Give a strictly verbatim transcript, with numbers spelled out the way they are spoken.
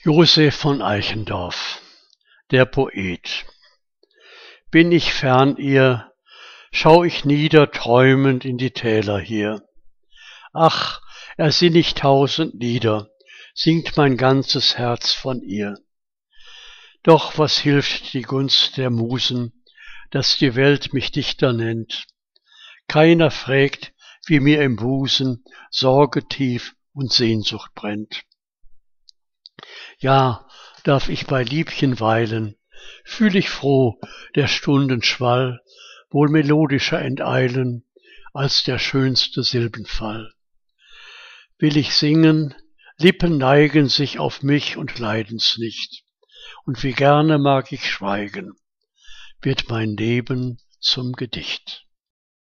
Josef von Eichendorff, der Poet. Bin ich fern ihr, schau ich nieder träumend in die Täler hier. Ach, ersinn ich tausend Lieder, singt mein ganzes Herz von ihr. Doch was hilft die Gunst der Musen, dass die Welt mich Dichter nennt? Keiner frägt, wie mir im Busen Sorge tief und Sehnsucht brennt. Ja, darf ich bei Liebchen weilen, fühl ich froh der Stunden Schwall wohl melodischer enteilen als der schönste Silbenfall. Will ich singen, Lippen neigen sich auf mich und leiden's nicht, und wie gerne mag ich schweigen, wird mein Leben zum Gedicht.